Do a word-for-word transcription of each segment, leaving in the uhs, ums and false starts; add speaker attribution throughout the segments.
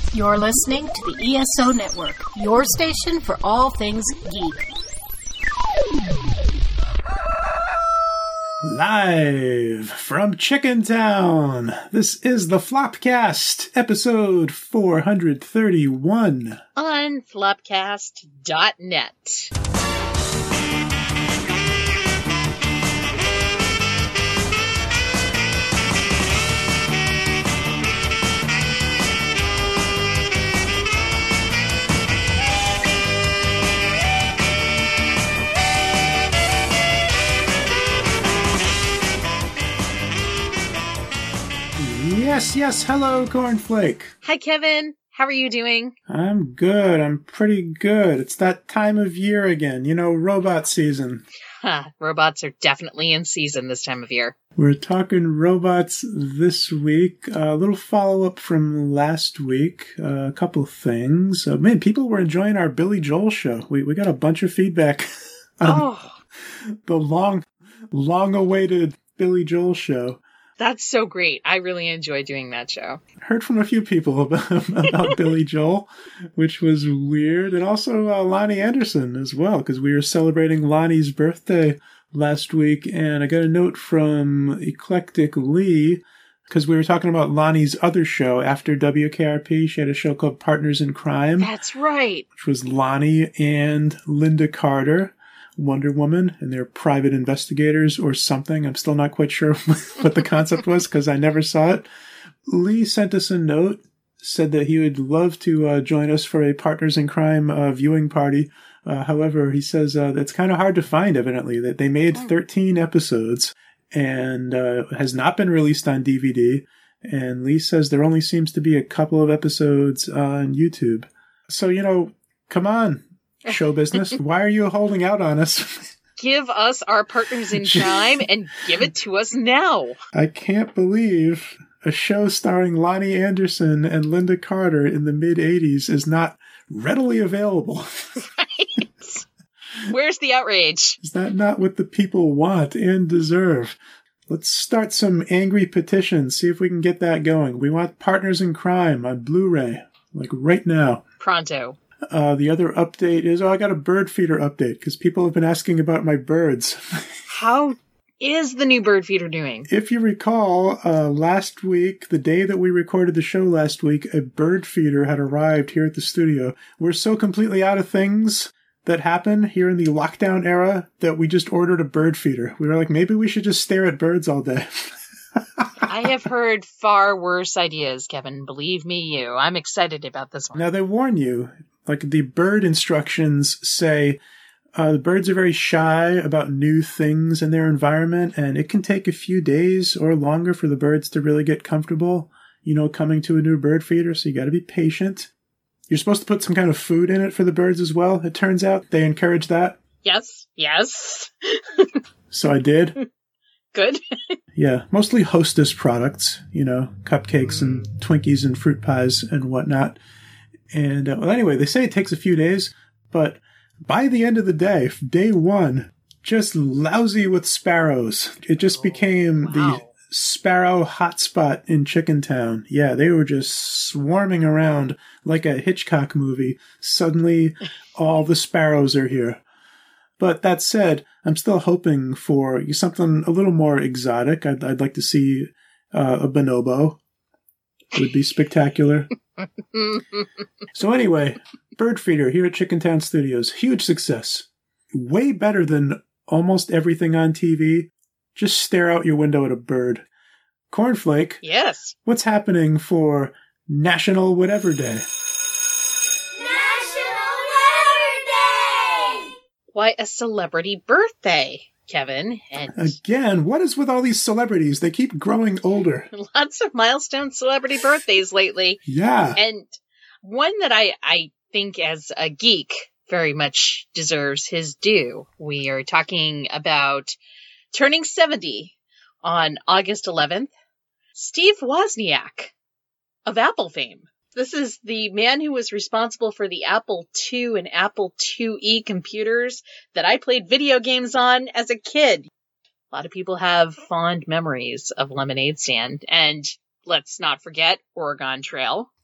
Speaker 1: You're listening to the E S O Network, your station for all things geek.
Speaker 2: Live from Chicken Town, this is the Flopcast, episode four thirty-one.
Speaker 3: On flopcast dot net.
Speaker 2: Yes, yes, hello, Cornflake.
Speaker 3: Hi, Kevin. How are you doing?
Speaker 2: I'm good, I'm pretty good. It's that time of year again, you know, robot season.
Speaker 3: Huh, robots are definitely in season this time of year.
Speaker 2: We're talking robots this week. A little follow-up from last week. Uh, a couple things. Uh, man, people were enjoying our Billy Joel show. We we got a bunch of feedback on
Speaker 3: Oh,
Speaker 2: the long, long-awaited Billy Joel show.
Speaker 3: that's so great. I really enjoy doing that show.
Speaker 2: Heard from a few people about, about Billy Joel, which was weird. And also uh, Lonnie Anderson as well, because we were celebrating Lonnie's birthday last week. And I got a note from Eclectic Lee, because we were talking about Lonnie's other show after W K R P. She had a show called Partners in Crime.
Speaker 3: That's right.
Speaker 2: Which was Lonnie and Linda Carter, Wonder Woman, and they're private investigators or something. I'm still not quite sure what the concept was because I never saw it. Lee sent us a note, said that he would love to uh, join us for a Partners in Crime uh, viewing party. Uh, however, he says uh, it's kind of hard to find, evidently, that they made thirteen episodes and uh, has not been released on D V D. And Lee says there only seems to be a couple of episodes on YouTube. So, you know, come on. Show business. Why are you holding out on us?
Speaker 3: Give us our Partners in Crime and give it to us now.
Speaker 2: I can't believe a show starring Lonnie Anderson and Linda Carter in the mid-eighties is not readily available.
Speaker 3: Right. Where's the outrage?
Speaker 2: Is that not what the people want and deserve? Let's start some angry petitions, see if we can get that going. We want Partners in Crime on Blu-ray, like right now.
Speaker 3: Pronto.
Speaker 2: Uh, the other update is, oh, I got a bird feeder update because people have been asking about my birds.
Speaker 3: How is the new bird feeder doing?
Speaker 2: If you recall, uh, last week, the day that we recorded the show last week, a bird feeder had arrived here at the studio. We're so completely out of things that happen here in the lockdown era that we just ordered a bird feeder. We were like, maybe we should just stare at birds all day.
Speaker 3: I have heard far worse ideas, Kevin. Believe me, you. I'm excited about this one.
Speaker 2: Now, they warn you. Like, the bird instructions say uh, the birds are very shy about new things in their environment, and it can take a few days or longer for the birds to really get comfortable, you know, coming to a new bird feeder, so you got to be patient. You're supposed to put some kind of food in it for the birds as well, it turns out. They encourage that.
Speaker 3: Yes, yes.
Speaker 2: So I did.
Speaker 3: Good.
Speaker 2: Yeah, mostly Hostess products, you know, cupcakes and Twinkies and fruit pies and whatnot. And, uh, well, anyway, they say it takes a few days, but by the end of the day, day one, just lousy with sparrows. It just became
Speaker 3: wow.
Speaker 2: the sparrow hotspot in Chicken Town. Yeah, they were just swarming around like a Hitchcock movie. Suddenly, all the sparrows are here. But that said, I'm still hoping for something a little more exotic. I'd, I'd like to see uh, a bonobo. It would be spectacular. So anyway, bird feeder here at Chicken Town Studios. Huge success. Way better than almost everything on T V. Just stare out your window at a bird. Cornflake.
Speaker 3: Yes.
Speaker 2: What's happening for National Whatever Day?
Speaker 4: National Whatever Day!
Speaker 3: Why, a celebrity birthday, Kevin. And
Speaker 2: Again, what is with all these celebrities? They keep growing older.
Speaker 3: lots of milestone celebrity birthdays lately.
Speaker 2: Yeah.
Speaker 3: And one that I, I think as a geek very much deserves his due. We are talking about turning seventy on August eleventh, Steve Wozniak of Apple fame. This is the man who was responsible for the Apple two and Apple two E computers that I played video games on as a kid. A lot of people have fond memories of Lemonade Stand, and let's not forget Oregon Trail.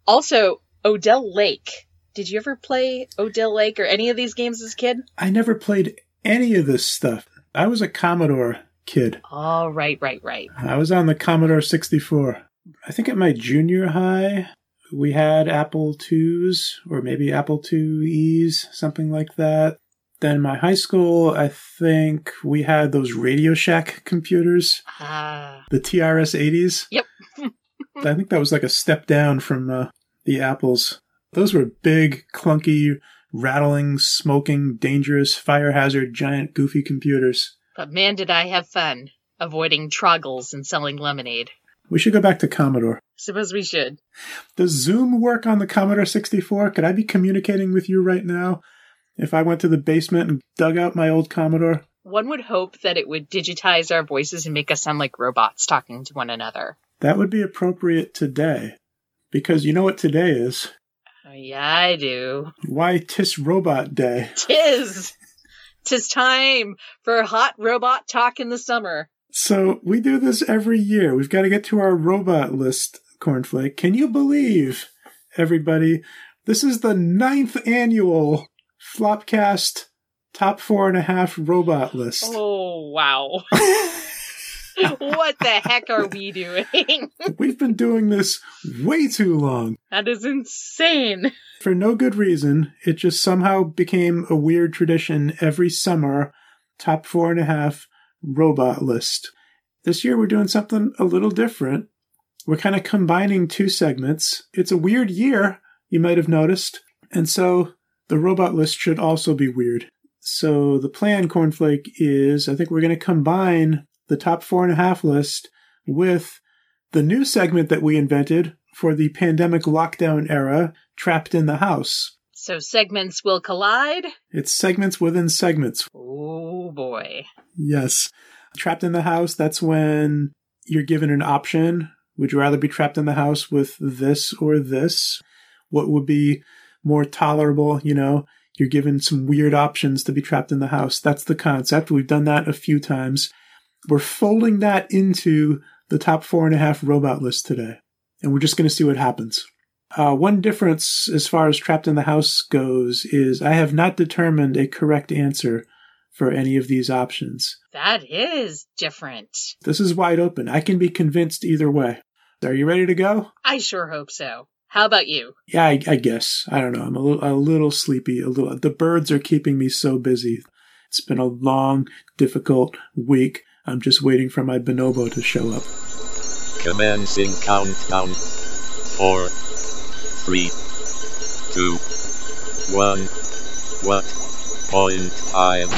Speaker 3: Also, Odell Lake. Did you ever play Odell Lake or any of these games as a kid?
Speaker 2: I never played any of this stuff. I was a Commodore kid.
Speaker 3: Oh, right, right, right.
Speaker 2: I was on the Commodore sixty-four. I think at my junior high, we had Apple twos or maybe Apple two E's, something like that. Then my high school, I think we had those Radio Shack computers,
Speaker 3: Ah.
Speaker 2: the T R S eighties.
Speaker 3: Yep.
Speaker 2: I think that was like a step down from uh, the Apples. Those were big, clunky, rattling, smoking, dangerous, fire hazard, giant, goofy computers.
Speaker 3: But man, did I have fun avoiding troggles and selling lemonade.
Speaker 2: We should go back to Commodore.
Speaker 3: Suppose we should.
Speaker 2: Does Zoom work on the Commodore sixty-four? Could I be communicating with you right now if I went to the basement and dug out my old Commodore?
Speaker 3: One would hope that it would digitize our voices and make us sound like robots talking to one another.
Speaker 2: That would be appropriate today. Because you know what today is?
Speaker 3: Oh, yeah, I do.
Speaker 2: Why, 'tis Robot Day.
Speaker 3: Tis! Tis time for hot robot talk in the summer.
Speaker 2: So we do this every year. We've got to get to our robot list, Cornflake. Can you believe, everybody, this is the ninth annual Flopcast Top Four and a Half Robot List.
Speaker 3: Oh, wow. What the heck are we doing?
Speaker 2: We've been doing this way too long.
Speaker 3: That is insane.
Speaker 2: For no good reason. It just somehow became a weird tradition every summer. Top Four and a Half Robot List. This year we're doing something a little different. We're kind of combining two segments. It's a weird year, you might have noticed. And so the robot list should also be weird. So the plan, Cornflake, is I think we're going to combine the top four and a half list with the new segment that we invented for the pandemic lockdown era, Trapped in the House.
Speaker 3: So segments will collide?
Speaker 2: It's segments within segments.
Speaker 3: Oh, boy.
Speaker 2: Yes. Trapped in the House, that's when you're given an option. Would you rather be trapped in the house with this or this? What would be more tolerable? You know, you're given some weird options to be trapped in the house. That's the concept. We've done that a few times. We're folding that into the top four and a half robot list today. And we're just going to see what happens. Uh, one difference as far as Trapped in the House goes is I have not determined a correct answer for any of these options.
Speaker 3: That is different.
Speaker 2: This is wide open. I can be convinced either way. Are you ready to go?
Speaker 3: I sure hope so. How about you?
Speaker 2: Yeah, I, I guess. I don't know. I'm a little, a little sleepy. A little. The birds are keeping me so busy. It's been a long, difficult week. I'm just waiting for my bonobo to show up.
Speaker 5: Commencing countdown. Four, three, two, one. What point time?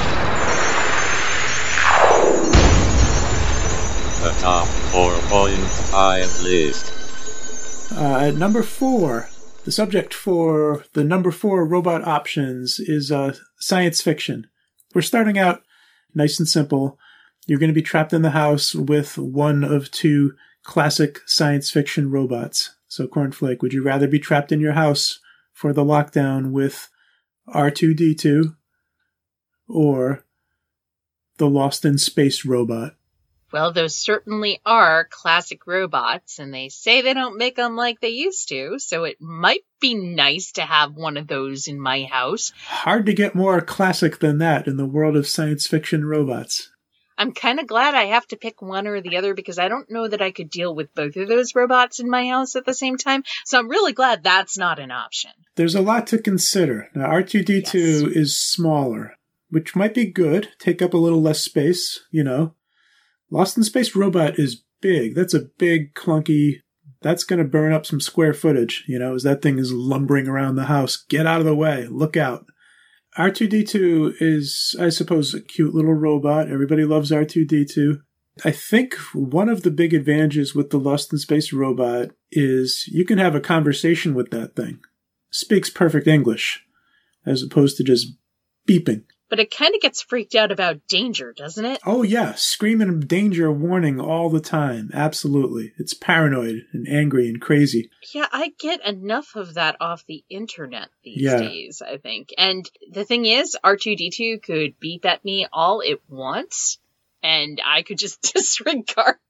Speaker 5: The top four point five list.
Speaker 2: Uh, at number four, the subject for the number four robot options is uh, science fiction. We're starting out nice and simple. You're going to be trapped in the house with one of two classic science fiction robots. So, Cornflake, would you rather be trapped in your house for the lockdown with R two D two or the Lost in Space robot?
Speaker 3: Well, those certainly are classic robots, and they say they don't make them like they used to, so it might be nice to have one of those in my house.
Speaker 2: Hard to get more classic than that in the world of science fiction robots.
Speaker 3: I'm kind of glad I have to pick one or the other because I don't know that I could deal with both of those robots in my house at the same time, so I'm really glad that's not an option.
Speaker 2: There's a lot to consider. Now, R two D two
Speaker 3: Yes.
Speaker 2: is smaller, which might be good, take up a little less space, you know. Lost in Space robot is big. That's a big, clunky, that's going to burn up some square footage, you know, as that thing is lumbering around the house. Get out of the way. Look out. R two D two is, I suppose, a cute little robot. Everybody loves R two D two. I think one of the big advantages with the Lost in Space robot is you can have a conversation with that thing. Speaks perfect English, as opposed to just beeping.
Speaker 3: But it kind of gets freaked out about danger, doesn't it?
Speaker 2: Oh, yeah. Screaming danger warning all the time. Absolutely. It's paranoid and angry and crazy.
Speaker 3: Yeah, I get enough of that off the internet these
Speaker 2: Yeah.
Speaker 3: days, I think. And the thing is, R two D two could beep at me all it wants, and I could just disregard.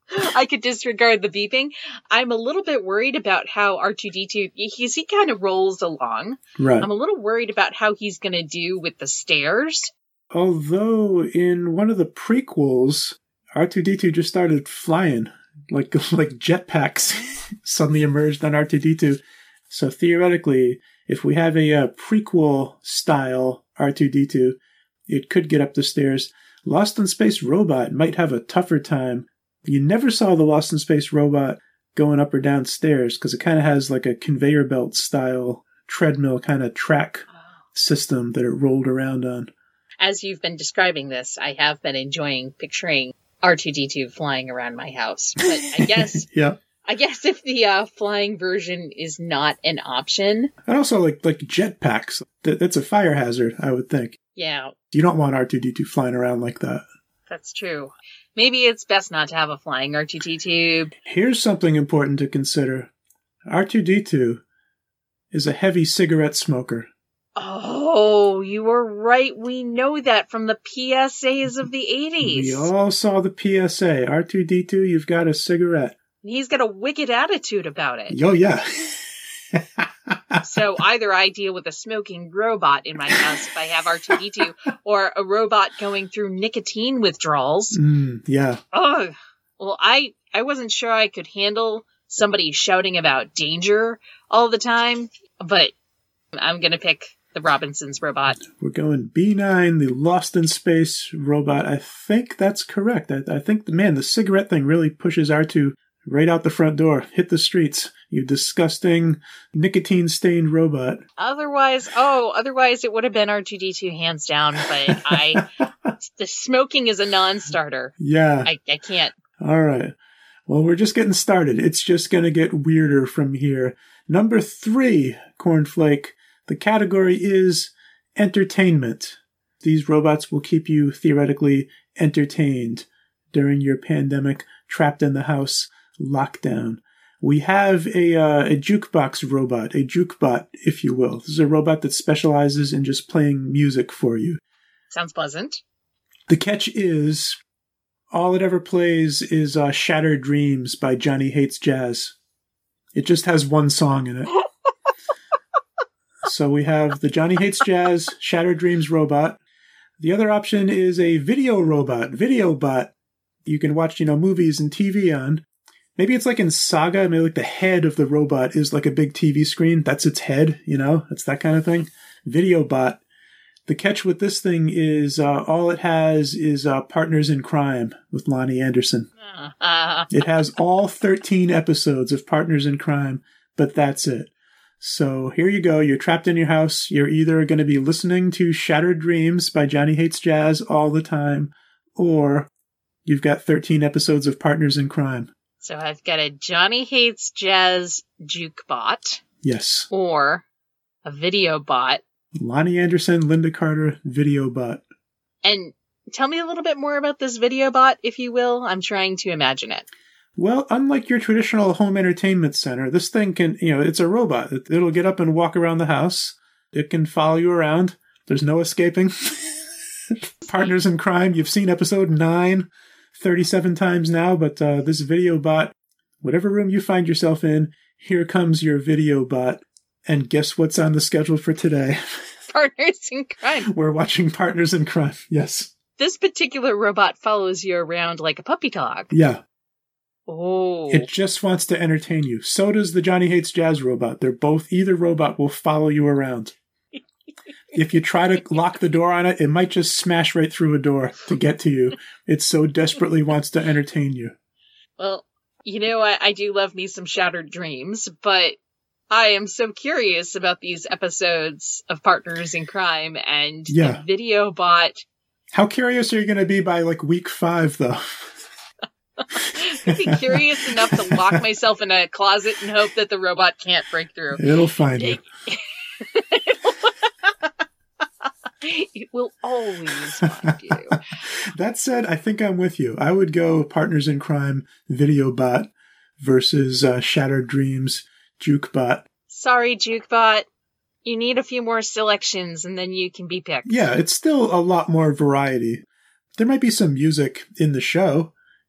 Speaker 3: I could disregard the beeping. I'm a little bit worried about how R two D two, because he kind of rolls along.
Speaker 2: Right.
Speaker 3: I'm a little worried about how he's going to do with the stairs.
Speaker 2: Although in one of the prequels, R two D two just started flying, like like jetpacks suddenly emerged on R two D two. So theoretically, if we have a uh, prequel style R two D two, it could get up the stairs. Lost in Space robot might have a tougher time. You never saw the Lost in Space robot going up or down stairs because it kind of has like a conveyor belt style treadmill kind of track system that it rolled around on.
Speaker 3: As you've been describing this, I have been enjoying picturing R two D two flying around my house. But I guess,
Speaker 2: yeah.
Speaker 3: I guess if the uh, flying version is not an option.
Speaker 2: And also like like jetpacks. That, that's a fire hazard, I would think.
Speaker 3: Yeah.
Speaker 2: You don't want R two D two flying around like that.
Speaker 3: That's true. Maybe it's best not to have a flying R two D two.
Speaker 2: Here's something important to consider. R two D two is a heavy cigarette smoker.
Speaker 3: Oh, you were right. We know that from the P S As of the eighties.
Speaker 2: We all saw the P S A. R two D two, you've got a cigarette.
Speaker 3: He's got a wicked attitude about it.
Speaker 2: Oh, yeah.
Speaker 3: So either I deal with a smoking robot in my house if I have R two D two, or a robot going through nicotine withdrawals.
Speaker 2: Mm, yeah.
Speaker 3: Oh, well, I, I wasn't sure I could handle somebody shouting about danger all the time, but I'm going to pick the Robinsons robot.
Speaker 2: We're going B nine, the Lost in Space robot. I think that's correct. I, I think, man, the cigarette thing really pushes R two right out the front door. Hit the streets, you disgusting nicotine-stained robot.
Speaker 3: Otherwise, oh, otherwise it would have been R two D two hands down, but I, the smoking is a non-starter.
Speaker 2: Yeah.
Speaker 3: I, I can't.
Speaker 2: All right. Well, we're just getting started. It's just going to get weirder from here. Number three, Cornflake. The category is entertainment. These robots will keep you theoretically entertained during your pandemic, trapped in the house, lockdown. We have a, uh, a jukebox robot, a jukebot, if you will. This is a robot that specializes in just playing music for you.
Speaker 3: Sounds pleasant.
Speaker 2: The catch is, all it ever plays is uh, Shattered Dreams by Johnny Hates Jazz. It just has one song in it. So we have the Johnny Hates Jazz Shattered Dreams robot. The other option is a video robot, Videobot. You can watch, you know, movies and T V on. Maybe it's like in Saga, maybe like the head of the robot is like a big T V screen. That's its head, you know? It's that kind of thing. Videobot. The catch with this thing is uh, all it has is uh, Partners in Crime with Lonnie Anderson.
Speaker 3: Uh,
Speaker 2: It has all thirteen episodes of Partners in Crime, but that's it. So here you go. You're trapped in your house. You're either going to be listening to Shattered Dreams by Johnny Hates Jazz all the time, or you've got thirteen episodes of Partners in Crime.
Speaker 3: So I've got a Johnny Hates Jazz jukebot.
Speaker 2: Yes.
Speaker 3: Or a video bot.
Speaker 2: Lonnie Anderson, Linda Carter, Videobot.
Speaker 3: And tell me a little bit more about this video bot, if you will. I'm trying to imagine it.
Speaker 2: Well, unlike your traditional home entertainment center, this thing can, you know, it's a robot. It, it'll get up and walk around the house. It can follow you around. There's no escaping. Partners in Crime, you've seen episode nine thirty-seven times now, but uh, this video bot, whatever room you find yourself in, here comes your video bot. And guess what's on the schedule for today?
Speaker 3: Partners in Crime.
Speaker 2: We're watching Partners in Crime, yes.
Speaker 3: This particular robot follows you around like a puppy dog.
Speaker 2: Yeah.
Speaker 3: Oh.
Speaker 2: It just wants to entertain you. So does the Johnny Hates Jazz robot. They're both, either robot will follow you around. If you try to lock the door on it, it might just smash right through a door to get to you. It so desperately wants to entertain you.
Speaker 3: Well, you know, I, I do love me some Shattered Dreams, but I am so curious about these episodes of Partners in Crime and
Speaker 2: Yeah.
Speaker 3: the video bot.
Speaker 2: How curious are you going to be by like week five, though?
Speaker 3: I'd be curious enough to lock myself in a closet and hope that the robot can't break through.
Speaker 2: It'll find you.
Speaker 3: It will always find you.
Speaker 2: That said, I think I'm with you. I would go Partners in Crime Videobot versus uh, Shattered Dreams Jukebot.
Speaker 3: Sorry, Jukebot. You need a few more selections and then you can be picked.
Speaker 2: Yeah, it's still a lot more variety. There might be some music in the show.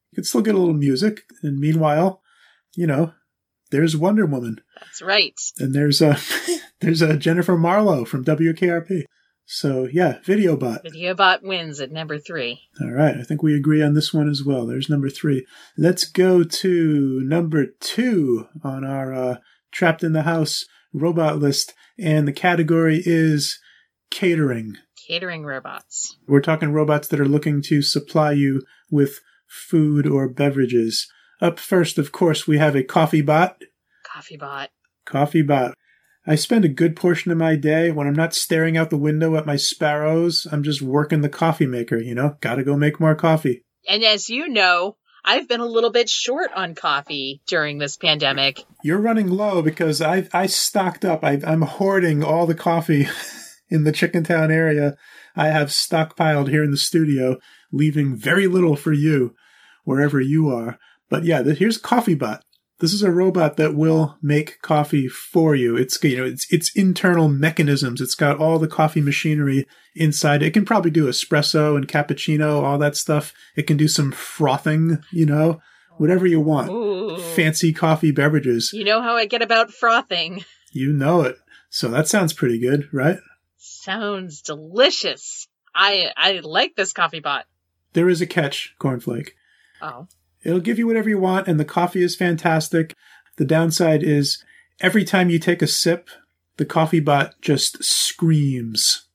Speaker 2: You could still get a little music. And meanwhile, you know, there's Wonder Woman.
Speaker 3: That's right.
Speaker 2: And there's a, there's a Jennifer Marlowe from W K R P. So, yeah, VideoBot.
Speaker 3: VideoBot wins at number three.
Speaker 2: All right. I think we agree on this one as well. There's number three. Let's go to number two on our uh, Trapped in the House robot list. And the category is catering.
Speaker 3: Catering robots.
Speaker 2: We're talking robots that are looking to supply you with food or beverages. Up first, of course, we have a coffee bot.
Speaker 3: Coffee bot.
Speaker 2: Coffee bot. I spend a good portion of my day when I'm not staring out the window at my sparrows. I'm just working the coffee maker, you know? Gotta go make more coffee.
Speaker 3: And as you know, I've been a little bit short on coffee during this pandemic.
Speaker 2: You're running low because I I stocked up. I, I'm hoarding all the coffee in the Chickentown area. I have stockpiled here in the studio, leaving very little for you wherever you are. But yeah, the, here's CoffeeBot. This is a robot that will make coffee for you. It's, you know, it's, it's internal mechanisms. It's got all the coffee machinery inside. It can probably do espresso and cappuccino, all that stuff. It can do some frothing, you know, whatever you want.
Speaker 3: Ooh.
Speaker 2: Fancy coffee beverages.
Speaker 3: You know how I get about frothing.
Speaker 2: You know it. So that sounds pretty good, right?
Speaker 3: Sounds delicious. I, I like this coffee bot.
Speaker 2: There is a catch, Cornflake.
Speaker 3: Oh.
Speaker 2: It'll give you whatever you want, and the coffee is fantastic. The downside is every time you take a sip, the coffee bot just screams.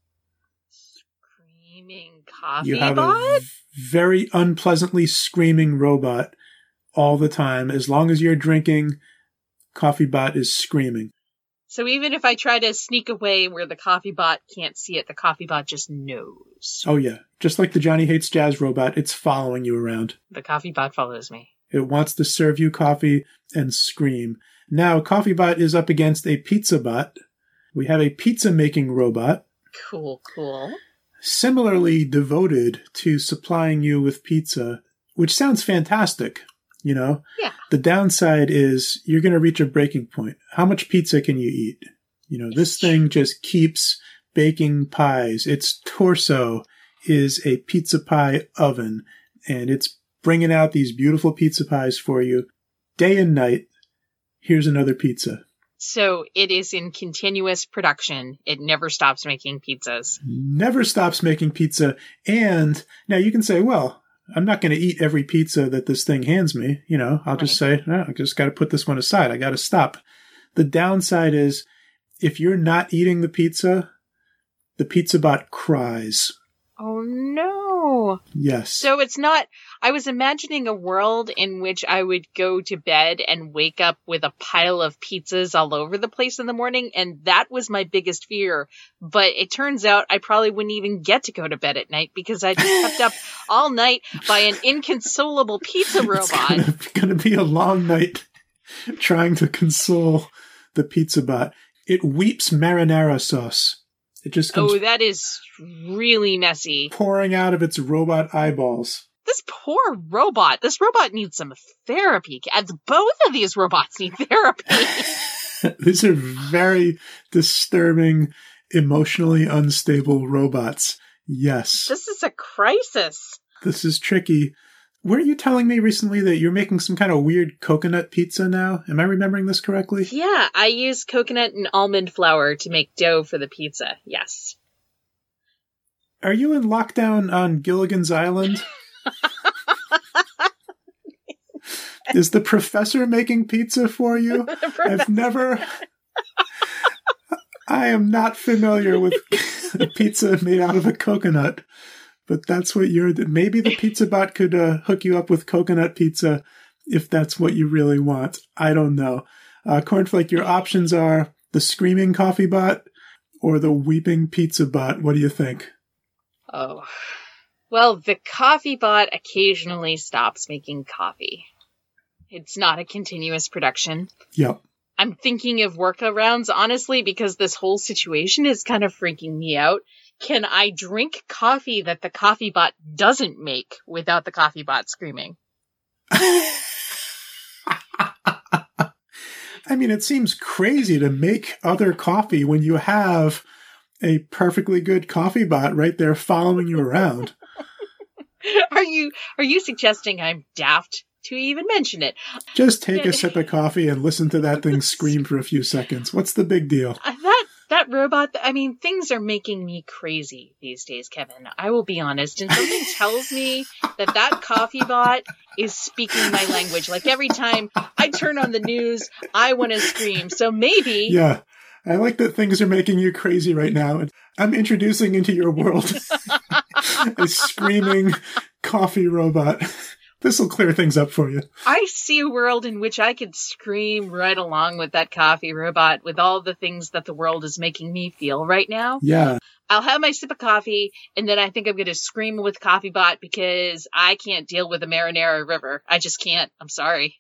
Speaker 3: Screaming coffee
Speaker 2: you have
Speaker 3: bot?
Speaker 2: a v- very unpleasantly screaming robot all the time. As long as you're drinking, coffee bot is screaming.
Speaker 3: So even if I try to sneak away where the coffee bot can't see it, the coffee bot just knows.
Speaker 2: Oh, yeah. Just like the Johnny Hates Jazz robot, it's following you around.
Speaker 3: The coffee bot follows me.
Speaker 2: It wants to serve you coffee and scream. Now, CoffeeBot is up against a pizza bot. We have a pizza-making robot.
Speaker 3: Cool, cool.
Speaker 2: Similarly devoted to supplying you with pizza, which sounds fantastic, you know?
Speaker 3: Yeah.
Speaker 2: The downside is you're going to reach a breaking point. How much pizza can you eat? You know, this thing just keeps baking pies. Its torso is a pizza pie oven, and it's bringing out these beautiful pizza pies for you day and night. Here's another pizza.
Speaker 3: So it is in continuous production. It never stops making pizzas.
Speaker 2: Never stops making pizza. And now you can say, well, I'm not going to eat every pizza that this thing hands me. You know, I'll just say, no, I just got to put this one aside. I got to stop. The downside is if you're not eating the pizza, the pizza bot cries.
Speaker 3: Oh, no.
Speaker 2: Yes.
Speaker 3: So it's not, I was imagining a world in which I would go to bed and wake up with a pile of pizzas all over the place in the morning. And that was my biggest fear. But it turns out I probably wouldn't even get to go to bed at night because I'd be kept up all night by an inconsolable pizza robot.
Speaker 2: It's going to be a long night trying to console the pizza bot. It weeps marinara sauce. It just comes
Speaker 3: oh, that is really messy.
Speaker 2: pouring out of its robot eyeballs.
Speaker 3: This poor robot. This robot needs some therapy. Both of these robots need therapy.
Speaker 2: These are very disturbing, emotionally unstable robots. Yes.
Speaker 3: This is a crisis.
Speaker 2: This is tricky. Weren't you telling me recently that you're making some kind of weird coconut pizza now? Am I remembering this correctly?
Speaker 3: Yeah, I use coconut and almond flour to make dough for the pizza. Yes.
Speaker 2: Are you in lockdown on Gilligan's Island? Is the professor making pizza for you? I've never... I am not familiar with a pizza made out of a coconut. But that's what you're... Maybe the pizza bot could uh, hook you up with coconut pizza if that's what you really want. I don't know. Uh, Cornflake, your options are the screaming coffee bot or the weeping pizza bot. What do you think?
Speaker 3: Oh. Well, the coffee bot occasionally stops making coffee. It's not a continuous production.
Speaker 2: Yep.
Speaker 3: I'm thinking of workarounds, honestly, because this whole situation is kind of freaking me out. Can I drink coffee that the coffee bot doesn't make without the coffee bot screaming?
Speaker 2: I mean, it seems crazy to make other coffee when you have a perfectly good coffee bot right there following you around.
Speaker 3: Are you are you suggesting I'm daft to even mention it?
Speaker 2: Just take a sip of coffee and listen to that thing scream for a few seconds. What's the big deal?
Speaker 3: Uh, That that robot, I mean, things are making me crazy these days, Kevin. I will be honest. And something tells me that that coffee bot is speaking my language. Like every time I turn on the news, I want to scream. So maybe...
Speaker 2: Yeah. I like that things are making you crazy right now. I'm introducing into your world a screaming coffee robot. This will clear things up for you.
Speaker 3: I see a world in which I could scream right along with that coffee robot with all the things that the world is making me feel right now.
Speaker 2: Yeah.
Speaker 3: I'll have my sip of coffee, and then I think I'm going to scream with Coffee Bot because I can't deal with the Marinara River. I just can't. I'm sorry.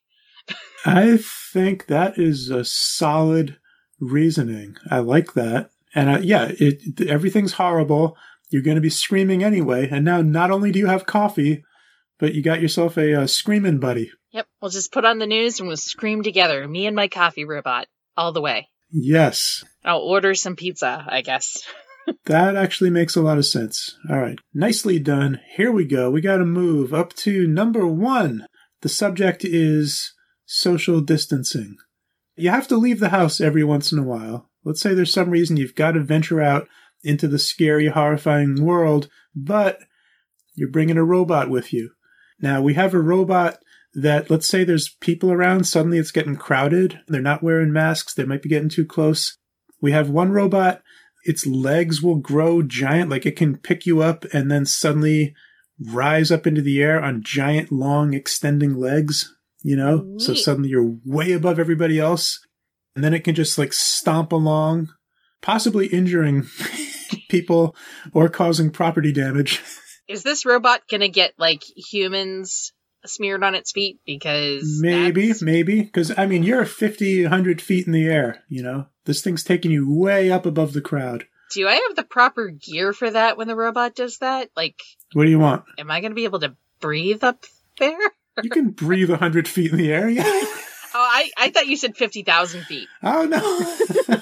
Speaker 2: I think that is a solid reasoning. I like that. And uh, yeah, it, everything's horrible. You're going to be screaming anyway. And now not only do you have coffee, but you got yourself a uh, screaming buddy.
Speaker 3: Yep, we'll just put on the news and we'll scream together. Me and my coffee robot. All the way.
Speaker 2: Yes.
Speaker 3: I'll order some pizza, I guess.
Speaker 2: That actually makes a lot of sense. All right. Nicely done. Here we go. We got to move up to number one. The subject is social distancing. You have to leave the house every once in a while. Let's say there's some reason you've got to venture out into the scary, horrifying world, but you're bringing a robot with you. Now, we have a robot that, let's say there's people around, suddenly it's getting crowded, they're not wearing masks, they might be getting too close. We have one robot, its legs will grow giant, like it can pick you up and then suddenly rise up into the air on giant, long, extending legs, you know?
Speaker 3: Neat.
Speaker 2: So suddenly you're way above everybody else, and then it can just like stomp along, possibly injuring people or causing property damage.
Speaker 3: Is this robot going to get, like, humans smeared on its feet? Because
Speaker 2: Maybe,
Speaker 3: that's...
Speaker 2: maybe. Because, I mean, you're fifty, one hundred feet in the air, you know? This thing's taking you way up above the crowd.
Speaker 3: Do I have the proper gear for that when the robot does that? Like,
Speaker 2: What do you want?
Speaker 3: am I going to be able to breathe up there?
Speaker 2: You can breathe one hundred feet in the air, yeah.
Speaker 3: Oh, I, I thought you said fifty thousand feet.
Speaker 2: Oh, no.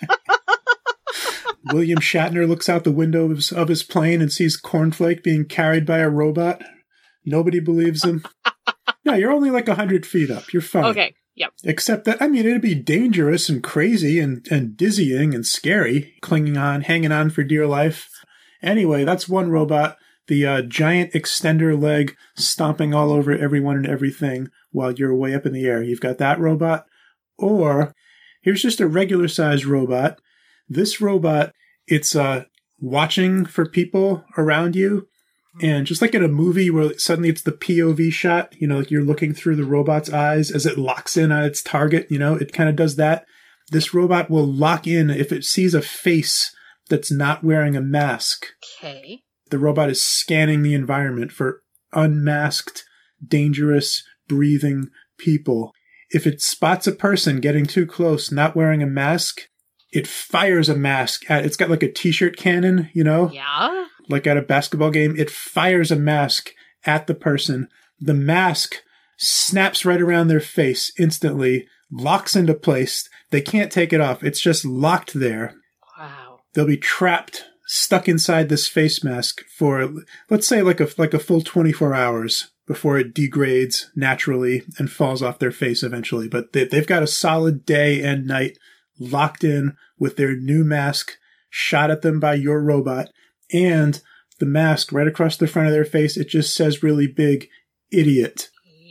Speaker 2: William Shatner looks out the window of his, of his plane and sees Cornflake being carried by a robot. Nobody believes him. No, you're only like one hundred feet up. You're fine.
Speaker 3: Okay, yep.
Speaker 2: Except that, I mean, it'd be dangerous and crazy and, and dizzying and scary, clinging on, hanging on for dear life. Anyway, that's one robot. The uh, giant extender leg stomping all over everyone and everything while you're way up in the air. You've got that robot. Or here's just a regular sized robot. This robot, it's uh, watching for people around you. And just like in a movie where suddenly it's the P O V shot, you know, like you're looking through the robot's eyes as it locks in on its target, you know, it kind of does that. This robot will lock in if it sees a face that's not wearing a mask.
Speaker 3: Okay.
Speaker 2: The robot is scanning the environment for unmasked, dangerous, breathing people. If it spots a person getting too close, not wearing a mask, it fires a mask at, it's got like a t-shirt cannon, you know?
Speaker 3: Yeah?
Speaker 2: Like at a basketball game, it fires a mask at the person. The mask snaps right around their face instantly, locks into place. They can't take it off. It's just locked there.
Speaker 3: Wow.
Speaker 2: They'll be trapped, stuck inside this face mask for, let's say, like a like a full twenty-four hours before it degrades naturally and falls off their face eventually. But they, they've got a solid day and night locked in with their new mask shot at them by your robot. And the mask right across the front of their face, it just says really big, idiot.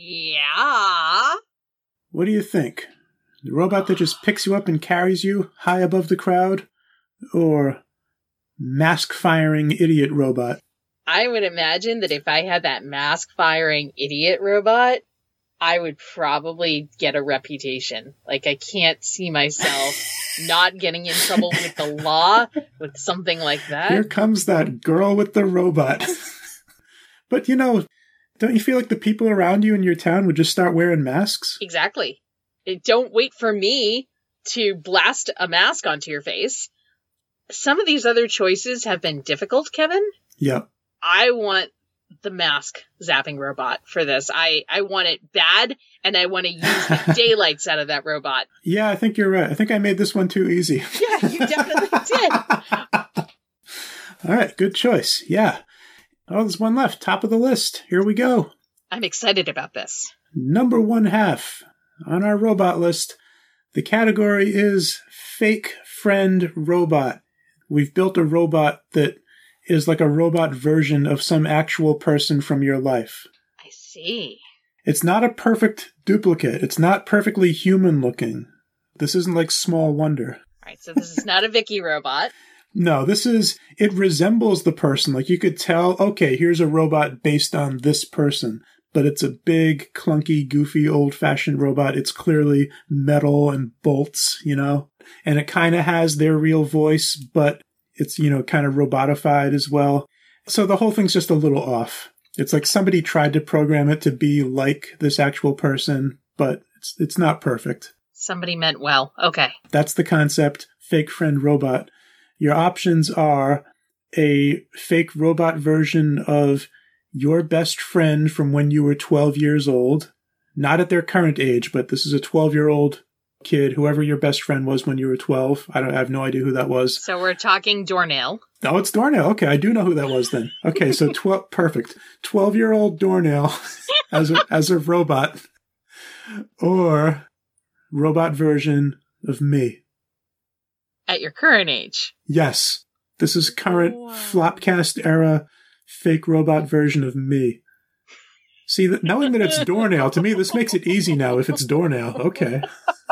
Speaker 3: Yeah.
Speaker 2: What do you think? The robot that just picks you up and carries you high above the crowd? Or mask-firing idiot robot?
Speaker 3: I would imagine that if I had that mask-firing idiot robot, I would probably get a reputation. Like, I can't see myself not getting in trouble with the law with something like that.
Speaker 2: Here comes that girl with the robot. But, you know, don't you feel like the people around you in your town would just start wearing masks?
Speaker 3: Exactly. Don't wait for me to blast a mask onto your face. Some of these other choices have been difficult, Kevin.
Speaker 2: Yep.
Speaker 3: I want the mask zapping robot for this. I, I want it bad, and I want to use the daylights out of that robot.
Speaker 2: Yeah, I think you're right. I think I made this one too easy.
Speaker 3: Yeah, you definitely did.
Speaker 2: All right, good choice. Yeah. Oh, there's one left. Top of the list. Here we go.
Speaker 3: I'm excited about this.
Speaker 2: Number one half on our robot list. The category is fake friend robot. We've built a robot that is like a robot version of some actual person from your life.
Speaker 3: I see.
Speaker 2: It's not a perfect duplicate. It's not perfectly human looking. This isn't like Small Wonder.
Speaker 3: All right, so this is not a Vicky robot.
Speaker 2: No, this is, it resembles the person. Like you could tell, okay, here's a robot based on this person. But it's a big, clunky, goofy, old-fashioned robot. It's clearly metal and bolts, you know? And it kind of has their real voice, but it's, you know, kind of robotified as well. So the whole thing's just a little off. It's like somebody tried to program it to be like this actual person, but it's it's not perfect.
Speaker 3: Somebody meant well. Okay.
Speaker 2: That's the concept, fake friend robot. Your options are a fake robot version of your best friend from when you were twelve years old, not at their current age, but this is a twelve-year-old kid, whoever your best friend was when you were twelve. I don't I have no idea who that was.
Speaker 3: So we're talking Dornell.
Speaker 2: Oh, it's Dornell. Okay, I do know who that was then. Okay, so twelve, perfect. twelve-year-old Dornell as a, as a robot, or robot version of me.
Speaker 3: At your current age.
Speaker 2: Yes. This is current
Speaker 3: Wow.
Speaker 2: Flopcast era fake robot version of me. See, that knowing that it's Dornell, to me, this makes it easy now if it's Dornell. Okay.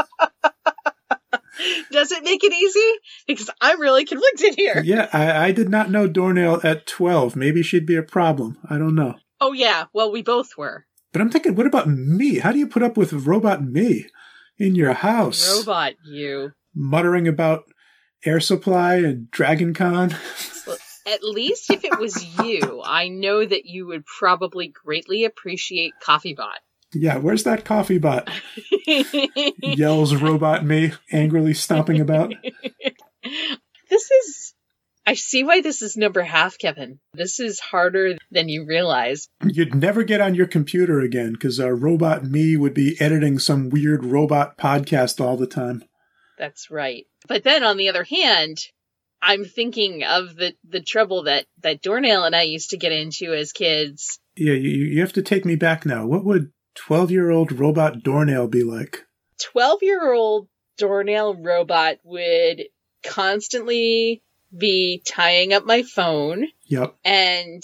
Speaker 3: Does it make it easy? Because I'm really conflicted here.
Speaker 2: Yeah, I, I did not know Dornell at twelve. Maybe she'd be a problem. I don't know.
Speaker 3: Oh, yeah. Well, we both were.
Speaker 2: But I'm thinking, what about me? How do you put up with robot me in your house?
Speaker 3: Robot you.
Speaker 2: Muttering about air supply and Dragon Con.
Speaker 3: At least if it was you, I know that you would probably greatly appreciate CoffeeBot.
Speaker 2: Yeah, where's that coffee bot? Yells robot me, angrily stomping about.
Speaker 3: This is... I see why this is number half, Kevin. This is harder than you realize.
Speaker 2: You'd never get on your computer again, because uh, robot me would be editing some weird robot podcast all the time.
Speaker 3: That's right. But then, on the other hand, I'm thinking of the, the trouble that, that Dornell and I used to get into as kids.
Speaker 2: Yeah, you, you have to take me back now. What would twelve-year-old robot Dornell be like?
Speaker 3: twelve-year-old Dornell robot would constantly be tying up my phone.
Speaker 2: Yep.
Speaker 3: And...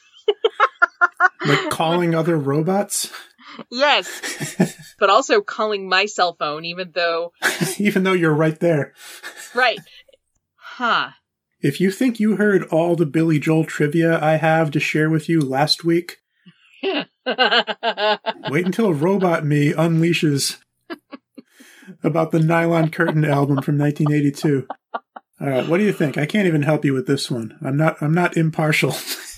Speaker 2: like calling other robots?
Speaker 3: Yes. But also calling my cell phone, even though...
Speaker 2: even though you're right there.
Speaker 3: Right. Huh.
Speaker 2: If you think you heard all the Billy Joel trivia I have to share with you last week, wait until Robot Me unleashes about the Nylon Curtain album from nineteen eighty-two. All right, what do you think? I can't even help you with this one. I'm not I'm not impartial.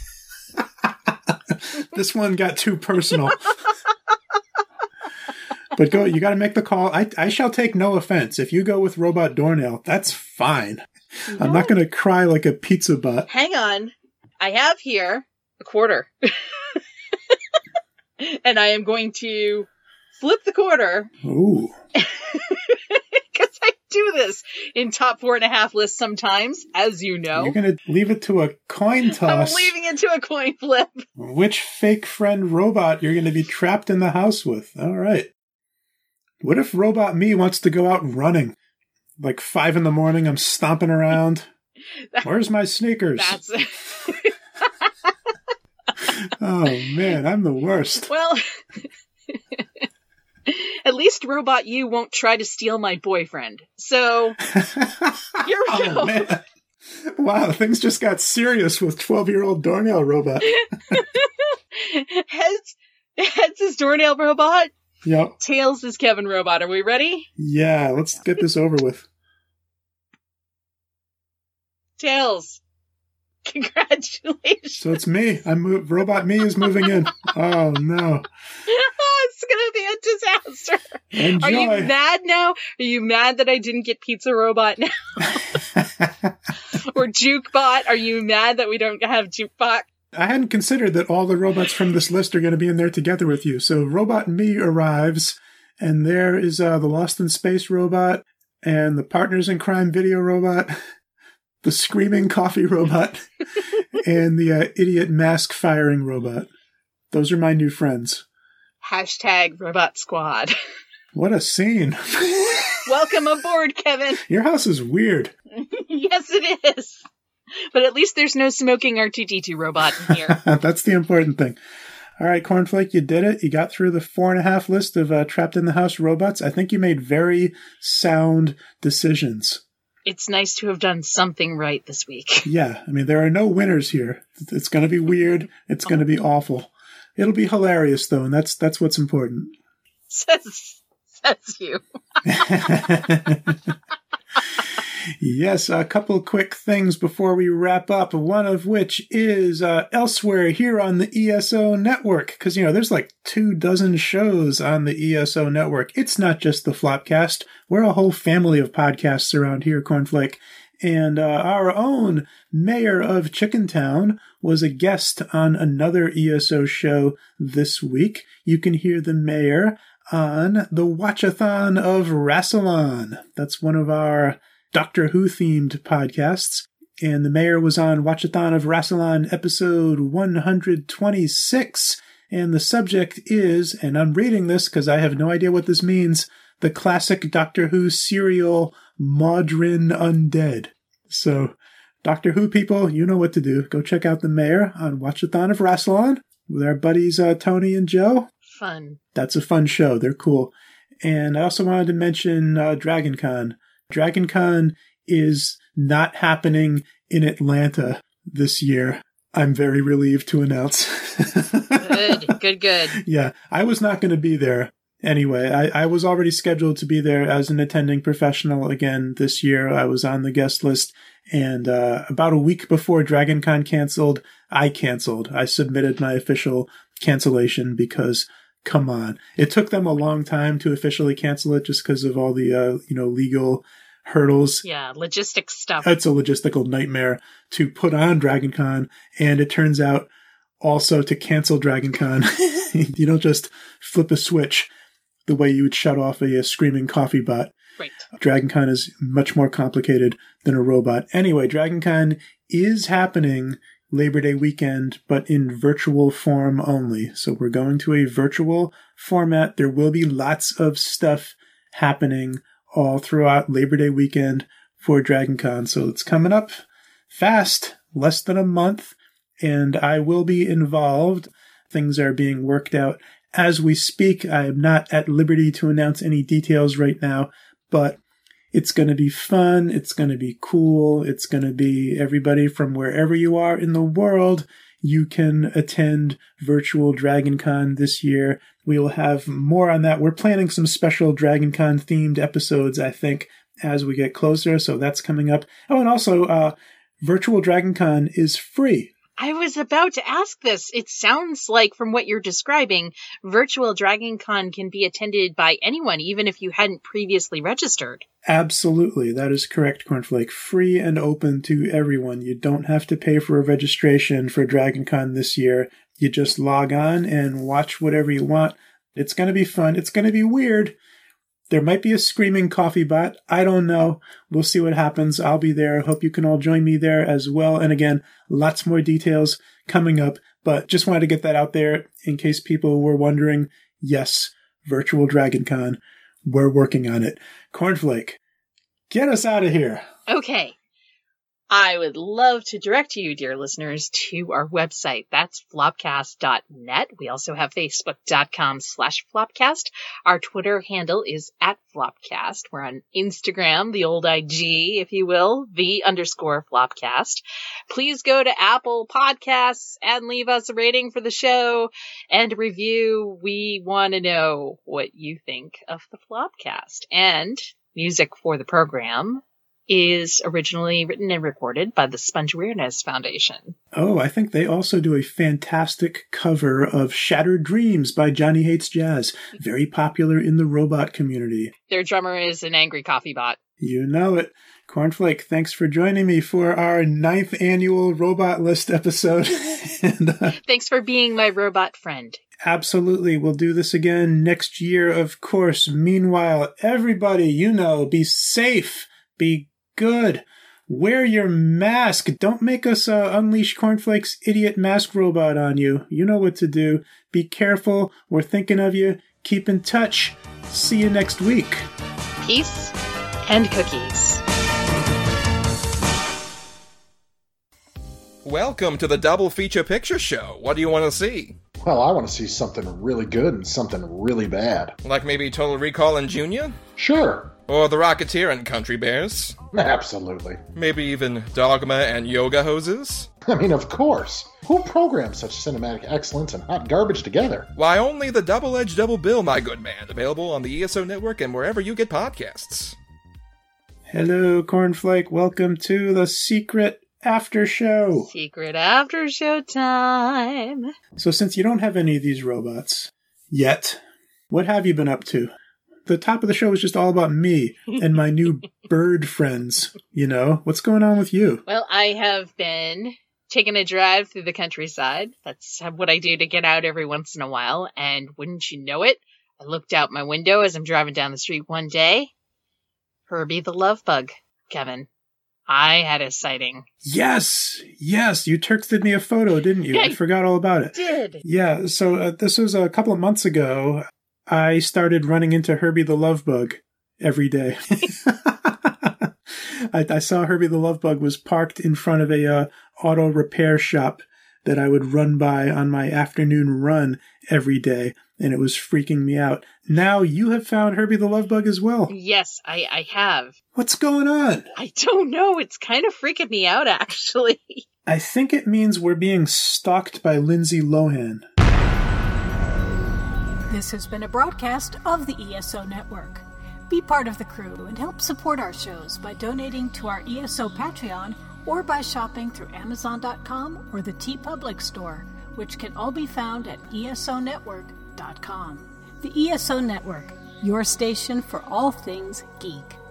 Speaker 2: This one got too personal. But go, you got to make the call. I I shall take no offense. If you go with Robot Dornell, that's fine. No. I'm not going to cry like a pizza butt.
Speaker 3: Hang on. I have here a quarter. And I am going to flip the quarter.
Speaker 2: Ooh.
Speaker 3: Because I do this in top four and a half lists sometimes, as you know.
Speaker 2: You're going to leave it to a coin toss.
Speaker 3: I'm leaving it to a coin flip.
Speaker 2: Which fake friend robot you're going to be trapped in the house with? All right. What if Robot Me wants to go out running? Like five in the morning, I'm stomping around. Where's my sneakers?
Speaker 3: That's it.
Speaker 2: Oh, man, I'm the worst.
Speaker 3: Well, at least Robot You won't try to steal my boyfriend. So, here we
Speaker 2: oh,
Speaker 3: go.
Speaker 2: Man. Wow, things just got serious with twelve-year-old Dornell Robot.
Speaker 3: Heads, heads is Dornell Robot.
Speaker 2: Yep.
Speaker 3: Tails is Kevin Robot. Are we ready?
Speaker 2: Yeah, let's get this over with.
Speaker 3: Tails. Congratulations.
Speaker 2: So it's me. I'm mo- Robot Me is moving in. Oh, no.
Speaker 3: It's going to be a disaster.
Speaker 2: Enjoy.
Speaker 3: Are you mad now? Are you mad that I didn't get Pizza Robot now? Or Jukebot? Are you mad that we don't have Jukebot?
Speaker 2: I hadn't considered that all the robots from this list are going to be in there together with you. So Robot Me arrives, and there is uh, the Lost in Space robot, and the Partners in Crime video robot, the Screaming Coffee robot, and the uh, idiot mask firing robot. Those are my new friends.
Speaker 3: Hashtag Robot Squad.
Speaker 2: What a scene.
Speaker 3: Welcome aboard, Kevin.
Speaker 2: Your house is weird.
Speaker 3: Yes, it is. But at least there's no smoking R two D two robot in here.
Speaker 2: That's the important thing. All right, Cornflake, you did it. You got through the four and a half list of uh, trapped in the house robots. I think you made very sound decisions.
Speaker 3: It's nice to have done something right this week.
Speaker 2: Yeah, I mean, there are no winners here. It's going to be weird. It's going to be awful. It'll be hilarious, though, and that's that's what's important.
Speaker 3: Says, says you.
Speaker 2: Yes, a couple quick things before we wrap up, one of which is uh, elsewhere here on the E S O network, because, you know, there's like two dozen shows on the E S O network. It's not just the Flopcast. We're a whole family of podcasts around here, Cornflake. And uh, our own mayor of Chickentown was a guest on another E S O show this week. You can hear the mayor on the Watchathon of Rassilon. That's one of our Doctor Who-themed podcasts, and the mayor was on Watchathon of Rassilon episode one hundred twenty-six, and the subject is, and I'm reading this because I have no idea what this means, the classic Doctor Who serial Modrin Undead. So, Doctor Who people, you know what to do. Go check out the mayor on Watchathon of Rassilon with our buddies uh, Tony and Joe.
Speaker 3: Fun.
Speaker 2: That's a fun show. They're cool. And I also wanted to mention uh, DragonCon. DragonCon is not happening in Atlanta this year. I'm very relieved to announce.
Speaker 3: Good, good, good.
Speaker 2: Yeah, I was not going to be there. Anyway, I, I was already scheduled to be there as an attending professional again this year. I was on the guest list, and uh, about a week before DragonCon canceled, I canceled. I submitted my official cancellation because, come on, it took them a long time to officially cancel it just because of all the uh, you know legal hurdles.
Speaker 3: Yeah, logistics stuff.
Speaker 2: It's a logistical nightmare to put on DragonCon, and it turns out also to cancel DragonCon. You don't just flip a switch the way you would shut off a, a screaming coffee bot.
Speaker 3: Right.
Speaker 2: DragonCon is much more complicated than a robot. Anyway, DragonCon is happening Labor Day weekend, but in virtual form only. So we're going to a virtual format. There will be lots of stuff happening all throughout Labor Day weekend for DragonCon. So it's coming up fast, less than a month, and I will be involved. Things are being worked out as we speak. I am not at liberty to announce any details right now, but it's going to be fun. It's going to be cool. It's going to be everybody from wherever you are in the world. You can attend virtual DragonCon this year. We will have more on that. We're planning some special DragonCon themed episodes, I think, as we get closer. So that's coming up. Oh, and also, uh, virtual DragonCon is free.
Speaker 3: I was about to ask this. It sounds like, from what you're describing, virtual DragonCon can be attended by anyone, even if you hadn't previously registered.
Speaker 2: Absolutely. That is correct, Cornflake. Free and open to everyone. You don't have to pay for a registration for DragonCon this year. You just log on and watch whatever you want. It's going to be fun. It's going to be weird. There might be a screaming coffee bot. I don't know. We'll see what happens. I'll be there. Hope you can all join me there as well. And again, lots more details coming up, but just wanted to get that out there in case people were wondering. Yes, virtual DragonCon. We're working on it. Cornflake, get us out of here.
Speaker 3: Okay. I would love to direct you, dear listeners, to our website. That's flopcast dot net. We also have facebook.com slash flopcast. Our Twitter handle is at flopcast. We're on Instagram, the old I G, if you will, the underscore flopcast. Please go to Apple Podcasts and leave us a rating for the show and a review. We want to know what you think of the Flopcast. And music for the program is originally written and recorded by the Sponge Weirdness Foundation.
Speaker 2: Oh, I think they also do a fantastic cover of Shattered Dreams by Johnny Hates Jazz. Very popular in the robot community.
Speaker 3: Their drummer is an angry coffee bot.
Speaker 2: You know it. Cornflake, thanks for joining me for our ninth annual Robot List episode. and, uh,
Speaker 3: Thanks for being my robot friend.
Speaker 2: Absolutely. We'll do this again next year, of course. Meanwhile, everybody, you know, be safe, be good. Wear your mask. Don't make us uh, unleash Cornflake's idiot mask robot on you. You know what to do. Be careful. We're thinking of you. Keep in touch. See you next week.
Speaker 3: Peace and cookies.
Speaker 6: Welcome to the Double Feature Picture Show. What do you want to see?
Speaker 7: Well, I want to see something really good and something really bad.
Speaker 6: Like maybe Total Recall and Junior?
Speaker 7: Sure.
Speaker 6: Or The Rocketeer and Country Bears?
Speaker 7: Absolutely.
Speaker 6: Maybe even Dogma and Yoga Hoses?
Speaker 7: I mean, of course. Who programs such cinematic excellence and hot garbage together?
Speaker 6: Why, only the Double-Edged Double Bill, my good man. Available on the E S O Network and wherever you get podcasts.
Speaker 2: Hello, Cornflake. Welcome to the Secret After Show.
Speaker 3: Secret After Show time.
Speaker 2: So since you don't have any of these robots yet, what have you been up to? The top of the show was just all about me and my new bird friends. You know, what's going on with you?
Speaker 3: Well, I have been taking a drive through the countryside. That's what I do to get out every once in a while. And wouldn't you know it, I looked out my window as I'm driving down the street one day. Herbie the Love Bug, Kevin. I had a sighting.
Speaker 2: Yes, yes. You texted me a photo, didn't you?
Speaker 3: Yeah,
Speaker 2: I forgot all about it.
Speaker 3: Did.
Speaker 2: Yeah, so uh, this was a couple of months ago. I started running into Herbie the Love Bug every day. I, I saw Herbie the Love Bug was parked in front of a uh, auto repair shop that I would run by on my afternoon run every day, and it was freaking me out. Now you have found Herbie the Love Bug as well.
Speaker 3: Yes, I, I have.
Speaker 2: What's going on?
Speaker 3: I don't know. It's kind of freaking me out, actually.
Speaker 2: I think it means we're being stalked by Lindsay Lohan.
Speaker 1: This has been a broadcast of the E S O Network. Be part of the crew and help support our shows by donating to our E S O Patreon or by shopping through Amazon dot com or the TeePublic store, which can all be found at E S O network dot com. The E S O Network, your station for all things geek.